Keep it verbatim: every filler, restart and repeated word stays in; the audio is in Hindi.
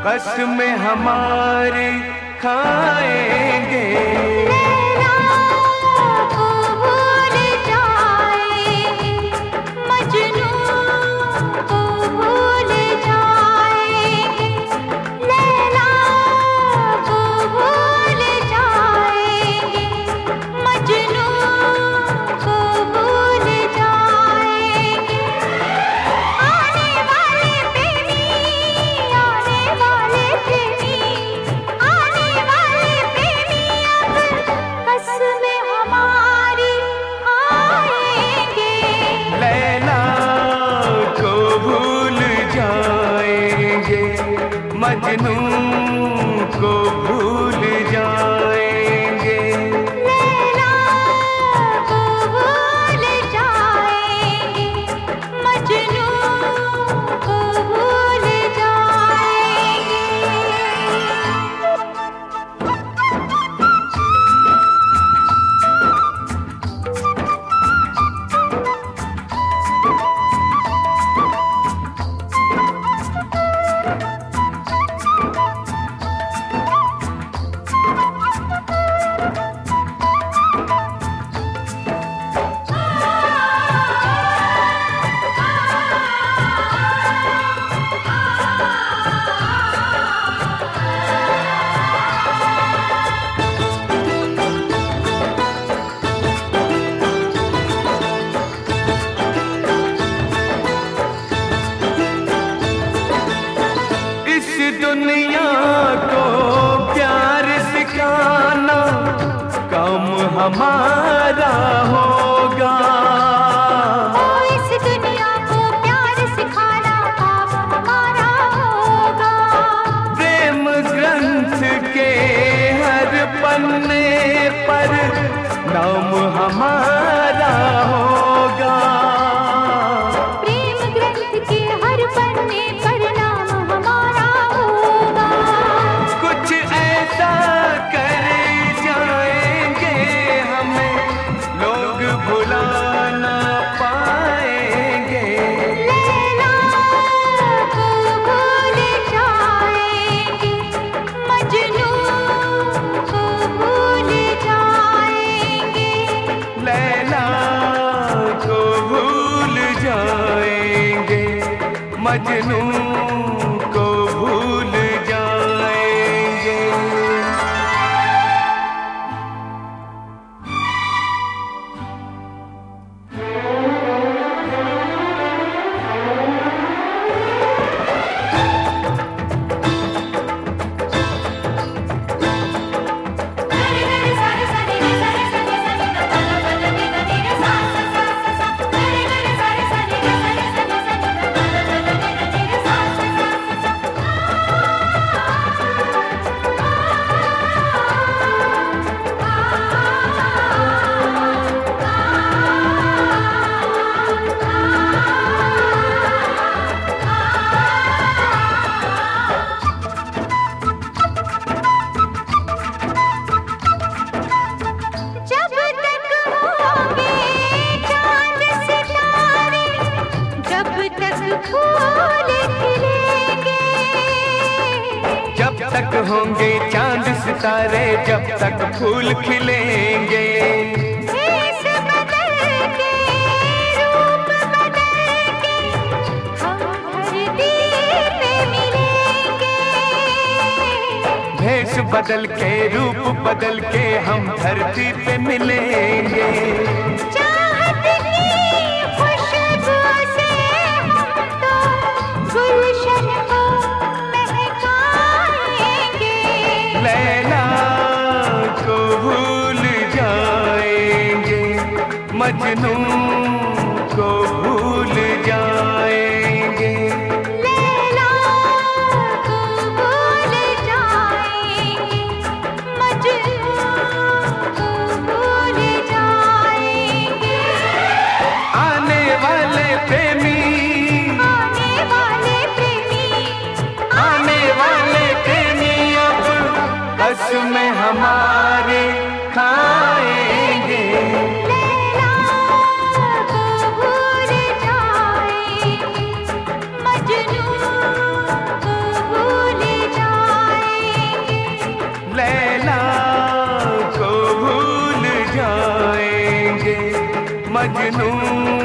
बस में हमारे खाएंगे। मजनू को भूल जाएंगे। लैला को भूल जाएंगे, मजनू को भूल जाएंगे। दुनिया को प्यार सिखाना काम हमारा होगा। ओ इस दुनिया को प्यार सिखाना काम हमारा होगा। प्रेम ग्रंथ के हर पन्ने पर नाम हमारा होगा। प्रेम ग्रंथ के हर पन्ने पर मजनू को भूल जाएंगे। जब तक होंगे चांद सितारे, जब तक फूल खिलेंगे। भेष बदल के, रूप बदल के, हम धरती पे मिलेंगे। भेष बदल के, रूप बदल के, हम धरती पे मिलेंगे। चाहत की खुशबू से हम तो गुलशन को लैला को भूल जाएंगे, मजनू को भूल जाएंगे। लैला को भूल जाएंगे, मजनू को भूल जाएंगे। आने वाले प्रेमी, आने वाले प्रेमी, आने वाले प्रेमी अब बस में हमारे खाएंगे। लैला मजनू